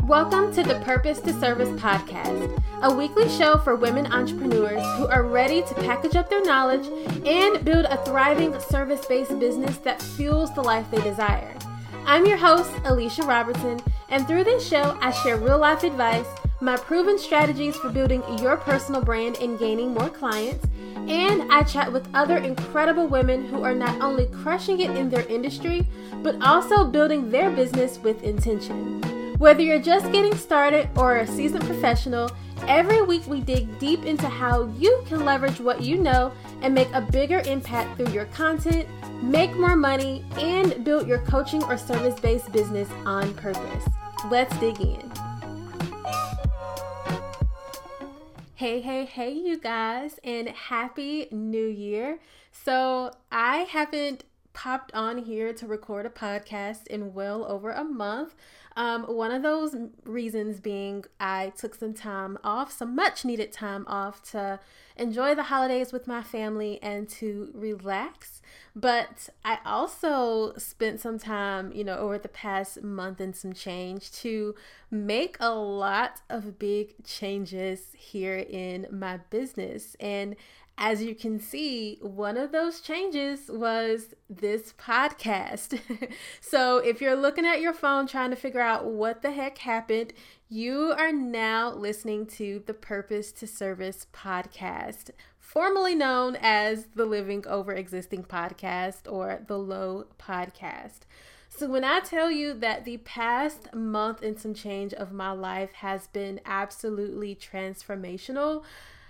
Welcome to the Purpose to Service podcast, a weekly show for women entrepreneurs who are ready to package up their knowledge and build a thriving service-based business that fuels the life they desire. I'm your host, Alicia Robertson, and through this show, I share real-life advice, my proven strategies for building your personal brand and gaining more clients, and I chat with other incredible women who are not only crushing it in their industry, but also building their business with intention. Whether you're just getting started or a seasoned professional, every week we dig deep into how you can leverage what you know and make a bigger impact through your content, make more money, and build your coaching or service-based business on purpose. Let's dig in. Hey, you guys, and Happy New Year. So I haven't popped on here to record a podcast in well over a month. One of those reasons being I took some time off, some much needed time off to enjoy the holidays with my family and to relax. But I also spent some time, over the past month and some change to make a lot of big changes here in my business. And as you can see, one of those changes was this podcast. So if you're looking at your phone trying to figure out what the heck happened, you are now listening to the Purpose to Service podcast, formerly known as the Living Over Existing podcast or the LOE podcast. So when I tell you that the past month and some change of my life has been absolutely transformational,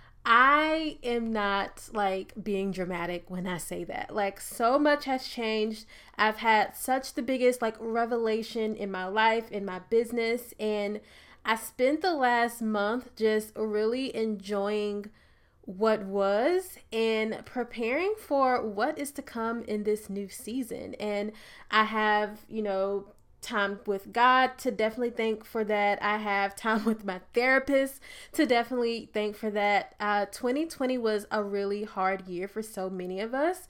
I am not being dramatic when I say that. So much has changed. I've had such the biggest revelation in my life, in my business, and I spent the last month just really enjoying what was and preparing for what is to come in this new season. And I have, time with God to definitely thank for that. I have time with my therapist to definitely thank for that. 2020 was a really hard year for so many of us.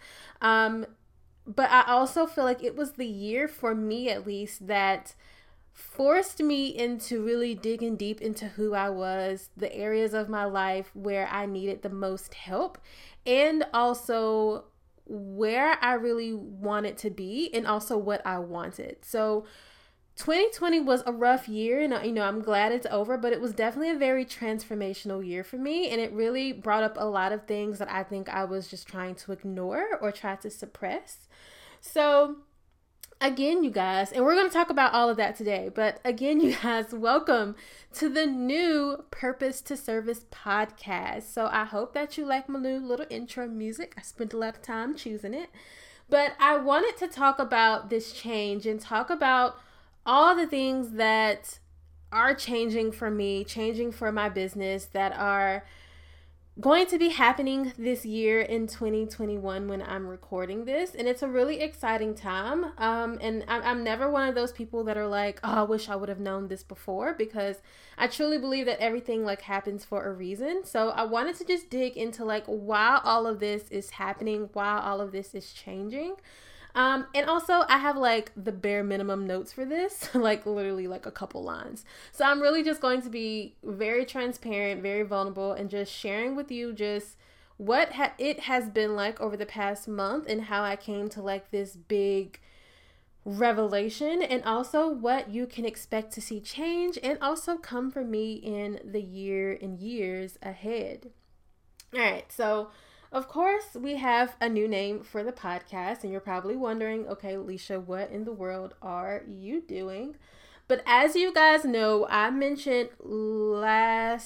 But I also feel like it was the year for me, at least, that forced me into really digging deep into who I was, the areas of my life where I needed the most help, and also where I really wanted to be and also what I wanted. So 2020 was a rough year and, I'm glad it's over, but it was definitely a very transformational year for me. And it really brought up a lot of things that I think I was just trying to ignore or try to suppress. So again, you guys, and we're going to talk about all of that today, but again, you guys, welcome to the new Purpose to Service podcast. So I hope that you like my new little intro music. I spent a lot of time choosing it, but I wanted to talk about this change and talk about all the things that are changing for me, changing for my business, that are going to be happening this year in 2021 when I'm recording this. And it's a really exciting time. And I'm never one of those people that are like, oh, I wish I would have known this before, because I truly believe that everything happens for a reason. So I wanted to just dig into why all of this is happening, why all of this is changing. And also I have the bare minimum notes for this, literally a couple lines. So I'm really just going to be very transparent, very vulnerable, and just sharing with you just what it has been like over the past month and how I came to this big revelation, and also what you can expect to see change and also come for me in the year and years ahead. All right. So of course, we have a new name for the podcast, and you're probably wondering, okay, Alicia, what in the world are you doing? But as you guys know, I mentioned in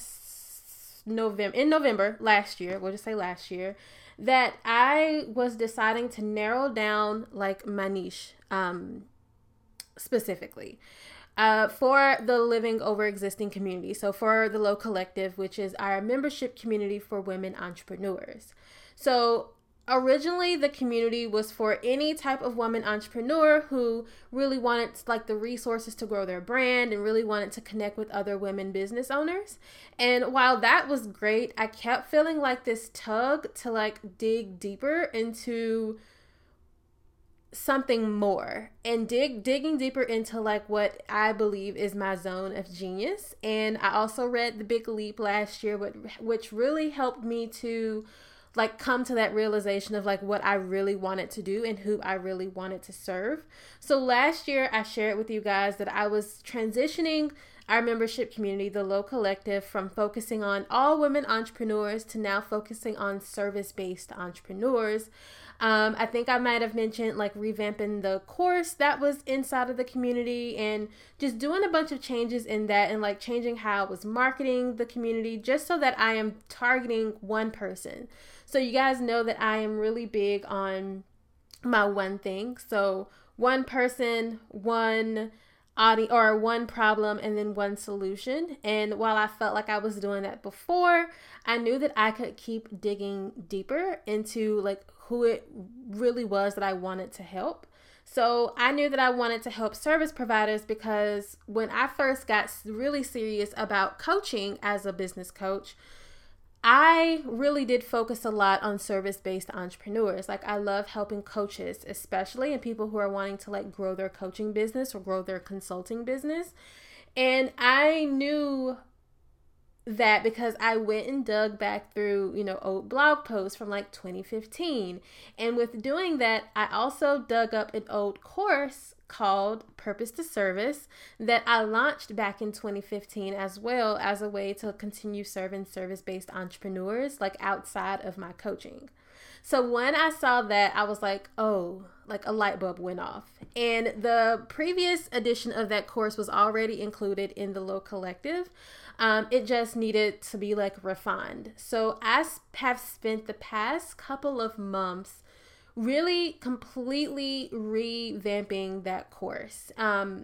November last year, we'll just say last year, that I was deciding to narrow down my niche specifically. For the Living Over Existing community. So for the LOE Collective, which is our membership community for women entrepreneurs. So originally the community was for any type of woman entrepreneur who really wanted the resources to grow their brand and really wanted to connect with other women business owners. And while that was great, I kept feeling this tug to dig deeper into something more and digging deeper into like what I believe is my zone of genius. And I also read The Big Leap last year, which really helped me to like come to that realization of like what I really wanted to do and who I really wanted to serve. So last year I shared with you guys that I was transitioning our membership community, the Low Collective, from focusing on all women entrepreneurs to now focusing on service-based entrepreneurs. I think I might have mentioned like revamping the course that was inside of the community and just doing a bunch of changes in that and like changing how I was marketing the community just so that I am targeting one person. So you guys know that I am really big on my one thing. So one person, one audience, or one problem, and then one solution. And while I felt like I was doing that before, I knew that I could keep digging deeper into like who it really was that I wanted to help. So I knew that I wanted to help service providers because when I first got really serious about coaching as a business coach, I really did focus a lot on service-based entrepreneurs. Like I love helping coaches, especially, and people who are wanting to like grow their coaching business or grow their consulting business. And I knew that because I went and dug back through, old blog posts from like 2015. And with doing that, I also dug up an old course called Purpose to Service that I launched back in 2015 as well as a way to continue serving service-based entrepreneurs like outside of my coaching. So when I saw that, I was like, oh, like a light bulb went off. And the previous edition of that course was already included in the Low Collective. It just needed to be like refined. So I have spent the past couple of months really completely revamping that course. And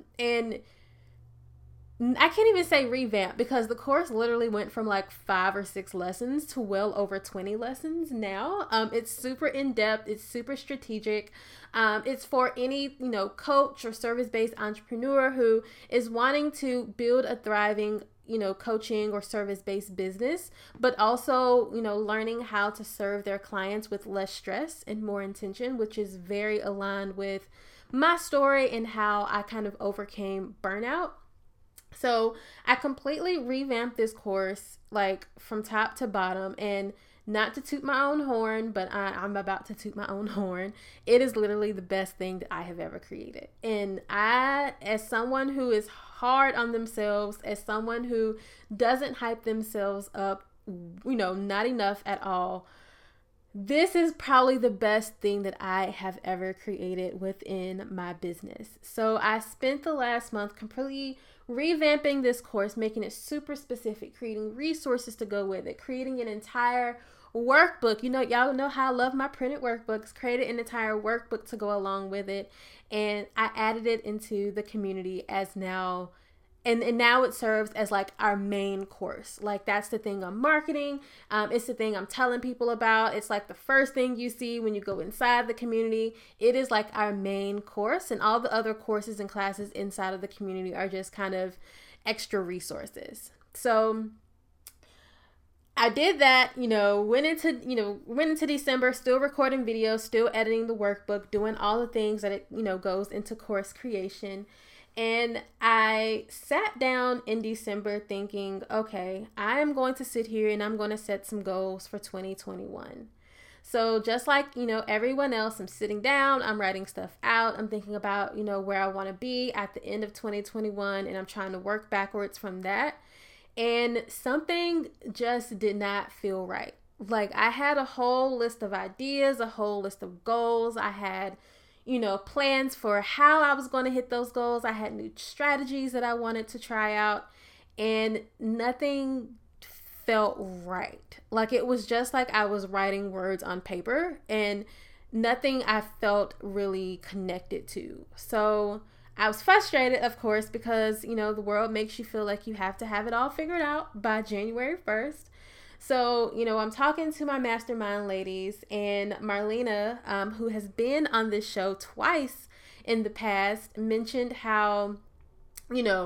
I can't even say revamp because the course literally went from like 5 or 6 lessons to well over 20 lessons now. It's super in-depth. It's super strategic. It's for any, coach or service-based entrepreneur who is wanting to build a thriving coaching or service-based business, but also, learning how to serve their clients with less stress and more intention, which is very aligned with my story and how I kind of overcame burnout. So I completely revamped this course, like from top to bottom, and not to toot my own horn, but I'm about to toot my own horn. It is literally the best thing that I have ever created. And I, as someone who is hard on themselves, as someone who doesn't hype themselves up, not enough at all, this is probably the best thing that I have ever created within my business. So I spent the last month completely revamping this course, making it super specific, creating resources to go with it, creating an entire workbook. Y'all know how I love my printed workbooks. Created an entire workbook to go along with it, and I added it into the community as now. And now it serves as like our main course. Like that's the thing I'm marketing. It's the thing I'm telling people about. It's like the first thing you see when you go inside the community. It is like our main course, and all the other courses and classes inside of the community are just kind of extra resources. So I did that, went into December, still recording videos, still editing the workbook, doing all the things that it, goes into course creation. And I sat down in December thinking, okay, I am going to sit here and I'm going to set some goals for 2021. So just like, everyone else, I'm sitting down, I'm writing stuff out. I'm thinking about, where I want to be at the end of 2021, and I'm trying to work backwards from that. And something just did not feel right. Like I had a whole list of ideas, a whole list of goals. I had plans for how I was going to hit those goals. I had new strategies that I wanted to try out, and nothing felt right. Like it was just like I was writing words on paper and nothing I felt really connected to. So I was frustrated, of course, because, the world makes you feel like you have to have it all figured out by January 1st. So, I'm talking to my mastermind ladies, and Marlena, who has been on this show twice in the past, mentioned how,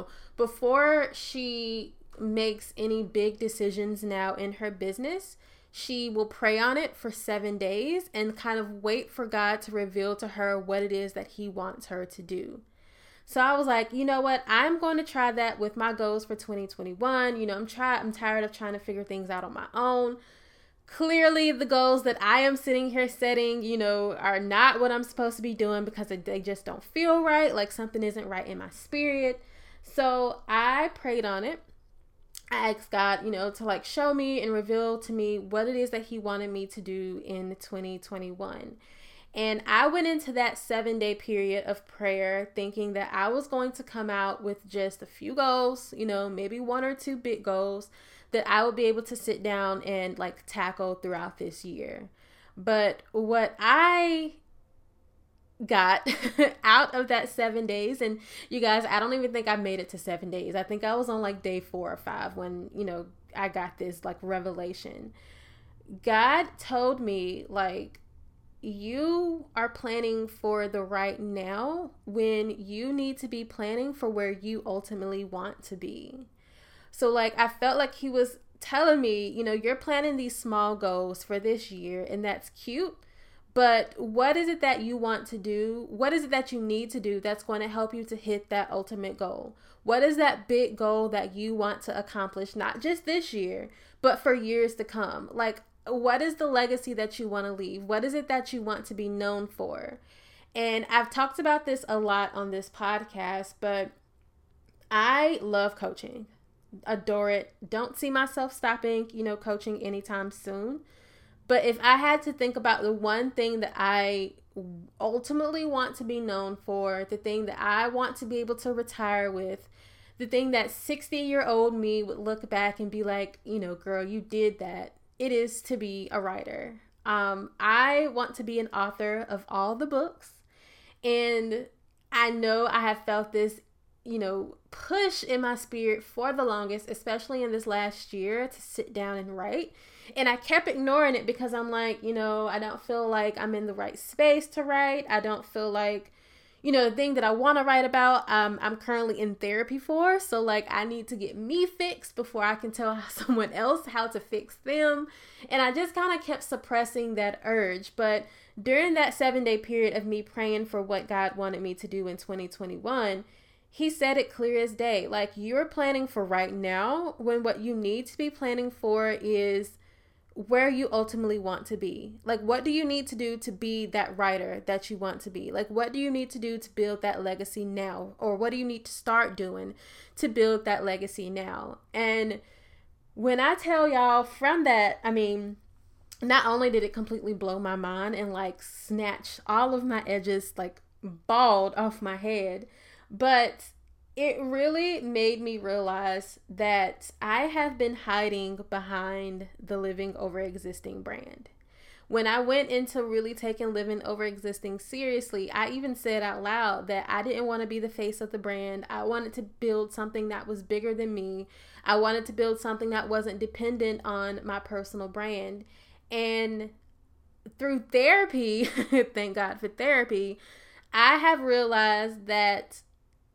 before she makes any big decisions now in her business, she will pray on it for 7 days and kind of wait for God to reveal to her what it is that he wants her to do. So I was like, you know what? I'm going to try that with my goals for 2021. I'm tired of trying to figure things out on my own. Clearly, the goals that I am sitting here setting, are not what I'm supposed to be doing because they just don't feel right. Like something isn't right in my spirit. So I prayed on it. I asked God, to like show me and reveal to me what it is that he wanted me to do in 2021. And I went into that 7-day period of prayer thinking that I was going to come out with just a few goals, maybe 1 or 2 big goals that I would be able to sit down and like tackle throughout this year. But what I got out of that 7 days, and you guys, I don't even think I made it to 7 days. I think I was on like day 4 or 5 when, I got this like revelation. God told me like, you are planning for the right now when you need to be planning for where you ultimately want to be. So like, I felt like he was telling me, you're planning these small goals for this year and that's cute, but what is it that you want to do? What is it that you need to do that's going to help you to hit that ultimate goal? What is that big goal that you want to accomplish, not just this year, but for years to come? Like, what is the legacy that you want to leave? What is it that you want to be known for? And I've talked about this a lot on this podcast, but I love coaching. Adore it. Don't see myself stopping, coaching anytime soon. But if I had to think about the one thing that I ultimately want to be known for, the thing that I want to be able to retire with, the thing that 60-year-old me would look back and be like, girl, you did that. It is to be a writer. I want to be an author of all the books. And I know I have felt this, push in my spirit for the longest, especially in this last year, to sit down and write. And I kept ignoring it because I'm like, I don't feel like I'm in the right space to write. I don't feel like, the thing that I want to write about, I'm currently in therapy for. So like, I need to get me fixed before I can tell someone else how to fix them. And I just kind of kept suppressing that urge. But during that 7-day period of me praying for what God wanted me to do in 2021, he said it clear as day. Like, you're planning for right now when what you need to be planning for is where you ultimately want to be. Like, what do you need to do to be that writer that you want to be? Like, what do you need to do to build that legacy now? Or what do you need to start doing to build that legacy now? And when I tell y'all from that, I mean, not only did it completely blow my mind and like snatch all of my edges like bald off my head, but it really made me realize that I have been hiding behind the Living Over Existing brand. When I went into really taking Living Over Existing seriously, I even said out loud that I didn't want to be the face of the brand. I wanted to build something that was bigger than me. I wanted to build something that wasn't dependent on my personal brand. And through therapy, thank God for therapy, I have realized that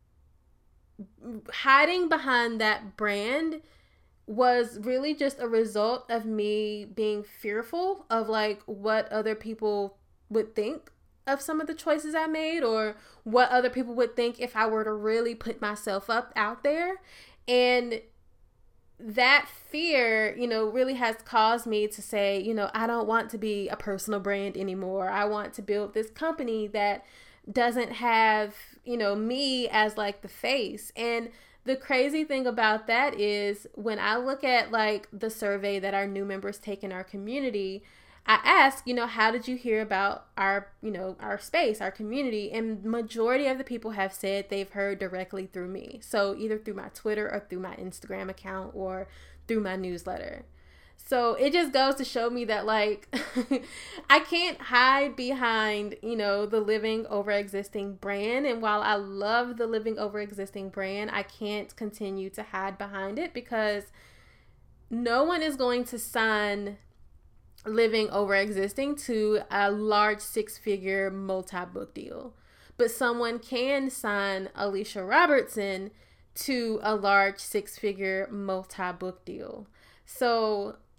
hiding behind that brand was really just a result of me being fearful of like what other people would think of some of the choices I made, or what other people would think if I were to really put myself up out there. And that fear, really has caused me to say, I don't want to be a personal brand anymore. I want to build this company that doesn't have, me as like the face. And the crazy thing about that is when I look at like the survey that our new members take in our community, I ask, how did you hear about our, our space, our community? And majority of the people have said they've heard directly through me. So either through my Twitter or through my Instagram account or through my newsletter. So it just goes to show me that like I can't hide behind, the Living Over Existing brand. And while I love the Living Over Existing brand, I can't continue to hide behind it because no one is going to sign Living Over Existing to a large 6-figure multi-book deal. But someone can sign Alicia Robertson to a large 6-figure multi-book deal. So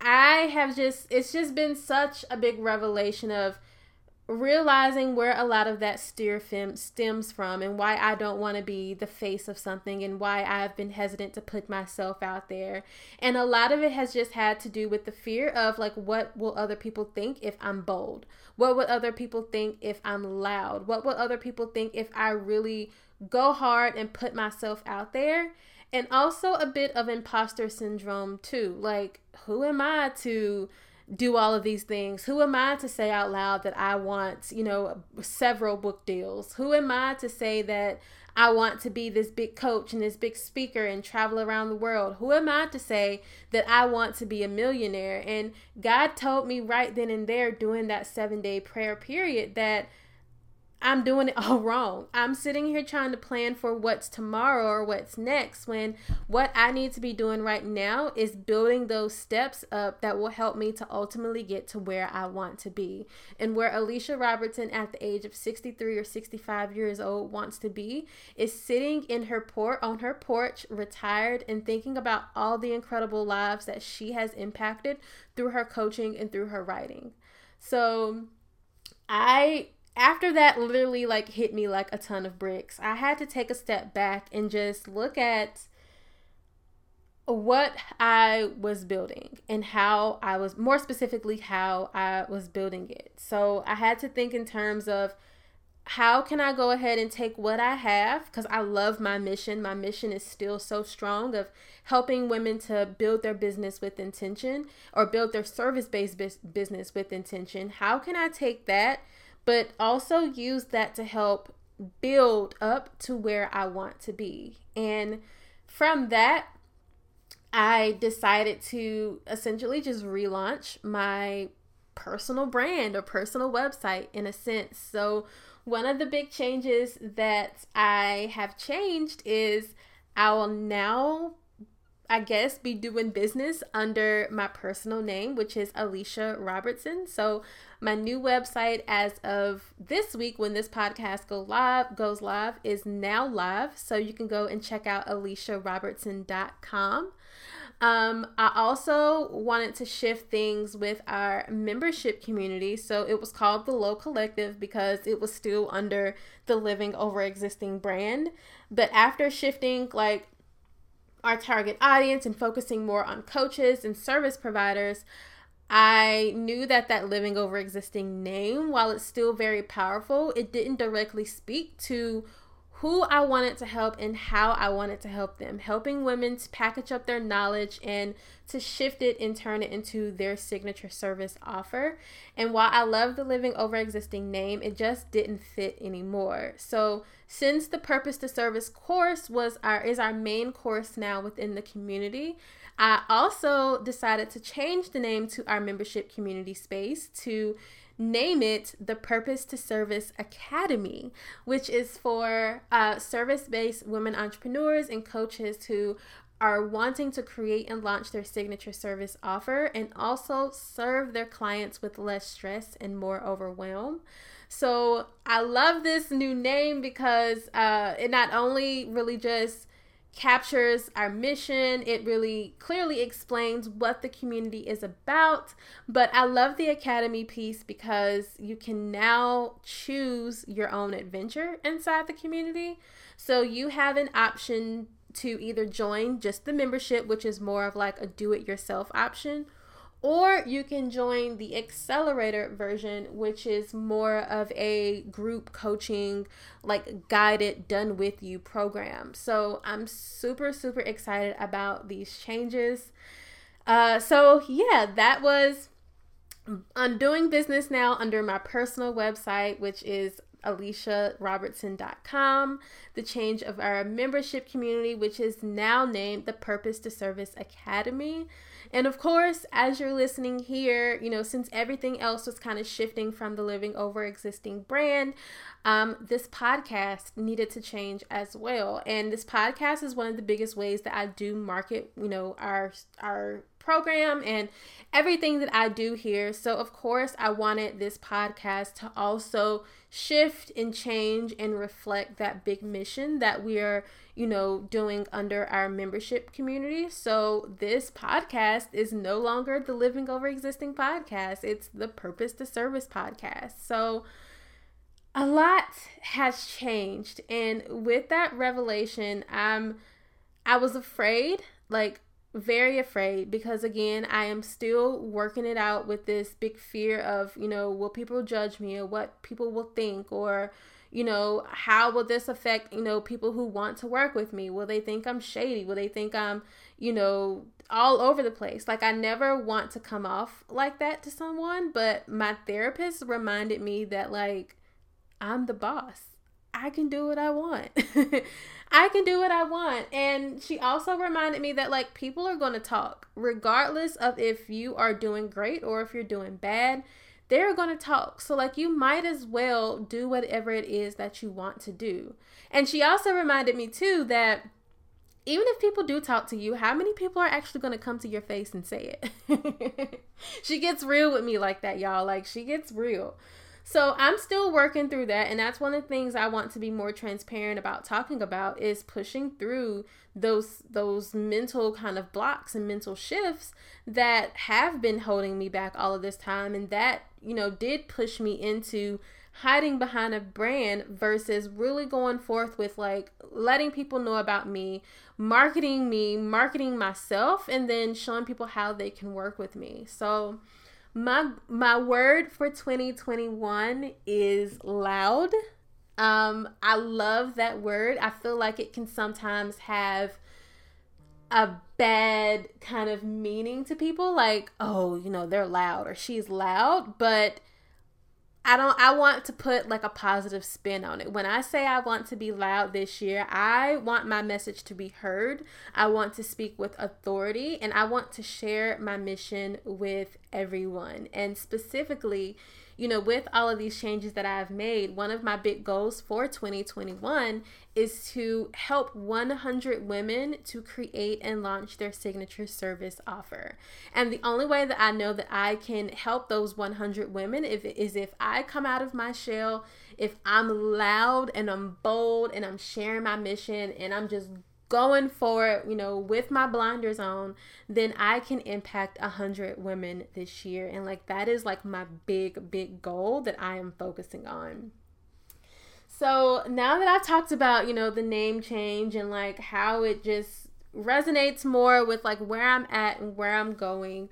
it's just been such a big revelation of realizing where a lot of that stems from, and why I don't want to be the face of something, and why I've been hesitant to put myself out there. And a lot of it has just had to do with the fear of like, what will other people think if I'm bold? What would other people think if I'm loud? What would other people think if I really go hard and put myself out there? And also a bit of imposter syndrome too. Like, who am I to do all of these things? Who am I to say out loud that I want, several book deals? Who am I to say that I want to be this big coach and this big speaker and travel around the world? Who am I to say that I want to be a millionaire? And God told me right then and there during that 7-day prayer period that I'm doing it all wrong. I'm sitting here trying to plan for what's tomorrow or what's next, when what I need to be doing right now is building those steps up that will help me to ultimately get to where I want to be, and where Alicia Robertson at the age of 63 or 65 years old wants to be is sitting in her on her porch, retired, and thinking about all the incredible lives that she has impacted through her coaching and through her writing. So after that literally like hit me like a ton of bricks, I had to take a step back and just look at what I was building and how I was building it. So I had to think in terms of, how can I go ahead and take what I have? Because I love my mission. My mission is still so strong, of helping women to build their business with intention, or build their service-based business with intention. How can I take that, but also use that to help build up to where I want to be? And from that, I decided to essentially just relaunch my personal brand or personal website in a sense. So one of the big changes that I have changed is I will now, I guess, be doing business under my personal name, which is Alicia Robertson. So my new website as of this week, when this podcast goes live, is now live. So you can go and check out aliciarobertson.com. I also wanted to shift things with our membership community. So it was called the Low Collective because it was still under the Living Over Existing brand. But after shifting like our target audience and focusing more on coaches and service providers, I knew that Living Over Existing name, while it's still very powerful, it didn't directly speak to who I wanted to help and how I wanted to help them, helping women to package up their knowledge and to shift it and turn it into their signature service offer. And while I love the Living Over Existing name, it just didn't fit anymore. So since the Purpose to Service course is our main course now within the community, I also decided to change the name to our membership community space to name it the Purpose to Service Academy, which is for service-based women entrepreneurs and coaches who are wanting to create and launch their signature service offer and also serve their clients with less stress and more overwhelm. So I love this new name because it not only really just captures our mission, it really clearly explains what the community is about, but I love the academy piece because you can now choose your own adventure inside the community. So you have an option to either join just the membership, which is more of like a do-it-yourself option, or you can join the accelerator version, which is more of a group coaching, like guided, done with you program. So I'm super, super excited about these changes. So yeah, that was, I'm doing business now under my personal website, which is aliciarobertson.com, the change of our membership community, which is now named the Purpose to Service Academy. And of course, as you're listening here, since everything else was kind of shifting from the Living Over Existing brand, this podcast needed to change as well. And this podcast is one of the biggest ways that I do market, our program and everything that I do here. So of course I wanted this podcast to also shift and change and reflect that big mission that we are, doing under our membership community. So this podcast is no longer the Living Over Existing podcast. It's the Purpose to Service podcast. So a lot has changed. And with that revelation, I was afraid, very afraid, because again, I am still working it out with this big fear of, will people judge me, or what people will think, or, how will this affect, people who want to work with me? Will they think I'm shady? Will they think I'm, all over the place? I never want to come off like that to someone, but my therapist reminded me that I'm the boss. I can do what I want. I can do what I want. And she also reminded me that people are going to talk regardless of if you are doing great or if you're doing bad. They're going to talk. So you might as well do whatever it is that you want to do. And she also reminded me too that even if people do talk to you, how many people are actually going to come to your face and say it? She gets real with me like that, y'all. She gets real. So I'm still working through that, and that's one of the things I want to be more transparent about talking about, is pushing through those mental kind of blocks and mental shifts that have been holding me back all of this time, and that, did push me into hiding behind a brand versus really going forth with letting people know about me, marketing myself, and then showing people how they can work with me. So my word for 2021 is loud. I love that word. I feel like it can sometimes have a bad kind of meaning to people, they're loud or she's loud, but I want to put a positive spin on it. When I say I want to be loud this year, I want my message to be heard. I want to speak with authority, and I want to share my mission with everyone. And specifically, with all of these changes that I've made, one of my big goals for 2021 is to help 100 women to create and launch their signature service offer. And the only way that I know that I can help those 100 women is if I come out of my shell, if I'm loud and I'm bold and I'm sharing my mission and I'm just going for it, with my blinders on, then I can impact 100 women this year. And that is my big goal that I am focusing on. So now that I've talked about, the name change and how it just resonates more with where I'm at and where I'm going,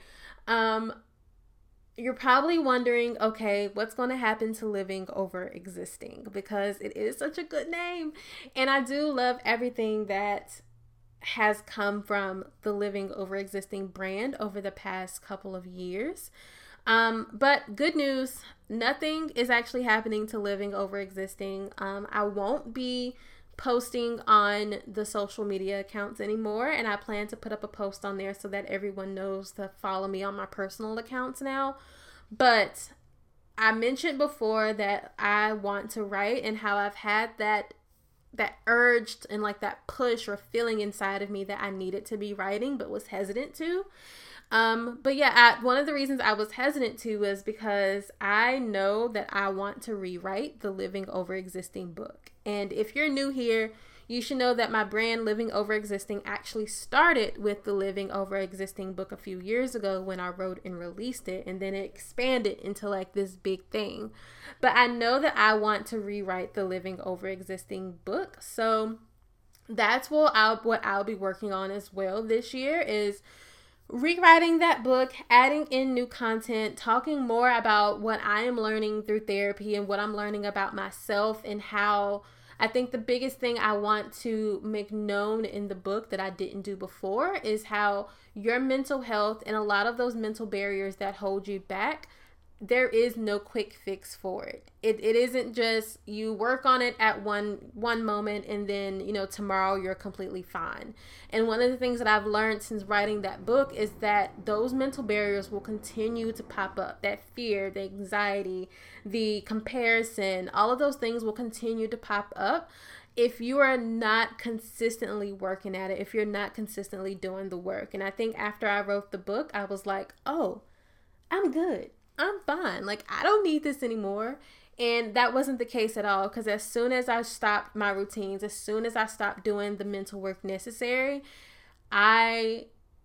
you're probably wondering, okay, what's going to happen to Living Over Existing? Because it is such a good name. And I do love everything that has come from the Living Over Existing brand over the past couple of years. But good news, nothing is actually happening to Living Over Existing. I won't be posting on the social media accounts anymore, and I plan to put up a post on there so that everyone knows to follow me on my personal accounts now. But I mentioned before that I want to write, and how I've had that urge and that push or feeling inside of me that I needed to be writing but was hesitant to. But yeah, one of the reasons I was hesitant to was because I know that I want to rewrite the Living Over Existing book. And if you're new here, you should know that my brand Living Over Existing actually started with the Living Over Existing book a few years ago when I wrote and released it, and then it expanded into this big thing. But I know that I want to rewrite the Living Over Existing book. So that's what I'll be working on as well this year, is rewriting that book, adding in new content, talking more about what I am learning through therapy and what I'm learning about myself, and how I think the biggest thing I want to make known in the book that I didn't do before is how your mental health and a lot of those mental barriers that hold you back, there is no quick fix for it. It isn't just you work on it at one moment and then, tomorrow you're completely fine. And one of the things that I've learned since writing that book is that those mental barriers will continue to pop up. That fear, the anxiety, the comparison, all of those things will continue to pop up if you are not consistently working at it, if you're not consistently doing the work. And I think after I wrote the book, I was like, oh, I'm good. I'm fine. Like, I don't need this anymore. And that wasn't the case at all, because as soon as I stopped my routines, as soon as I stopped doing the mental work necessary, I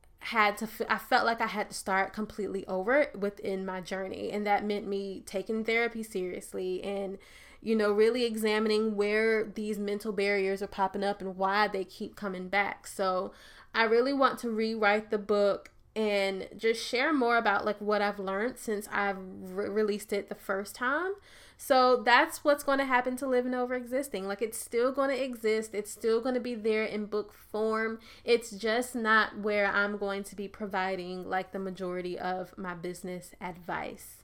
felt like I had to start completely over within my journey. And that meant me taking therapy seriously and, really examining where these mental barriers are popping up and why they keep coming back. So I really want to rewrite the book and just share more about like what I've learned since I've released it the first time. So that's what's going to happen to Living Over Existing. Like, it's still going to exist. It's still going to be there in book form. It's just not where I'm going to be providing like the majority of my business advice.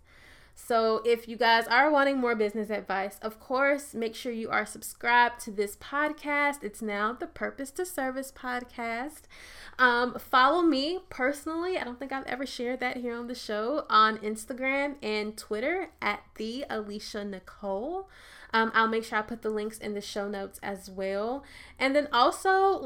So if you guys are wanting more business advice, of course, make sure you are subscribed to this podcast. It's now the Purpose to Service podcast. Follow me personally. I don't think I've ever shared that here on the show, on Instagram and Twitter at the Alicia Nicole. I'll make sure I put the links in the show notes as well. And then also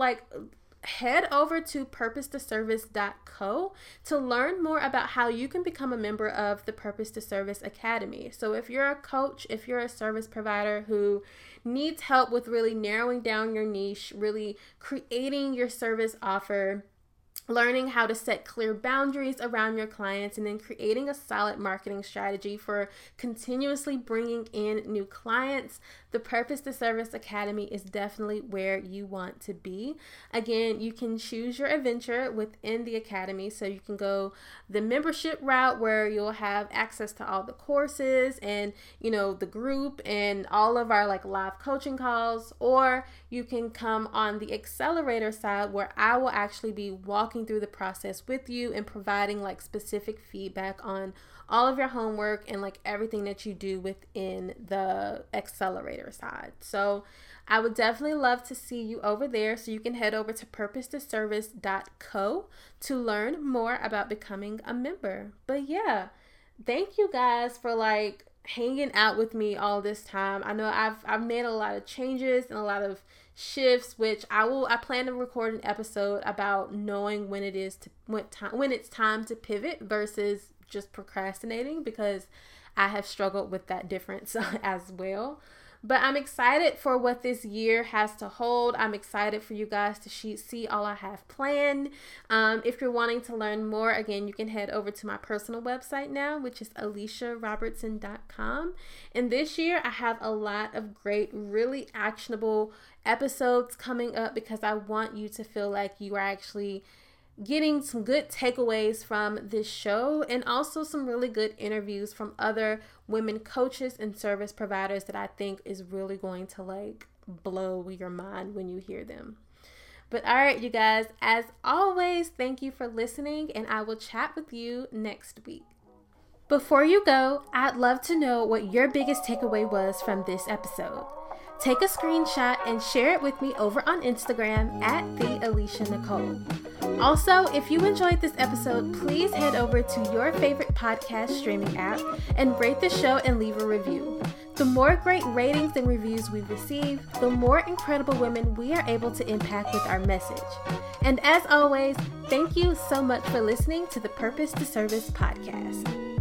head over to purposetoservice.co to learn more about how you can become a member of the Purpose to Service Academy. So if you're a coach, if you're a service provider who needs help with really narrowing down your niche, really creating your service offer, learning how to set clear boundaries around your clients, and then creating a solid marketing strategy for continuously bringing in new clients, the Purpose to Service Academy is definitely where you want to be. Again, you can choose your adventure within the academy. So you can go the membership route where you'll have access to all the courses and, the group and all of our live coaching calls, or you can come on the accelerator side where I will actually be walking through the process with you and providing specific feedback on all of your homework and everything that you do within the accelerator side. So I would definitely love to see you over there. So you can head over to purposetoservice.co to learn more about becoming a member. But yeah, thank you guys for hanging out with me all this time. I know I've made a lot of changes and a lot of shifts, which I plan to record an episode about knowing when it's time to pivot versus just procrastinating, because I have struggled with that difference as well. But I'm excited for what this year has to hold. I'm excited for you guys to see all I have planned. If you're wanting to learn more, again, you can head over to my personal website now, which is aliciarobertson.com. And this year, I have a lot of great, really actionable episodes coming up, because I want you to feel like you are actually getting some good takeaways from this show, and also some really good interviews from other women coaches and service providers that I think is really going to blow your mind when you hear them. But all right, you guys, as always, thank you for listening, and I will chat with you next week. Before you go, I'd love to know what your biggest takeaway was from this episode. Take a screenshot and share it with me over on Instagram at the Alicia Nicole. Also, if you enjoyed this episode, please head over to your favorite podcast streaming app and rate the show and leave a review. The more great ratings and reviews we receive, the more incredible women we are able to impact with our message. And as always, thank you so much for listening to the Purpose to Service podcast.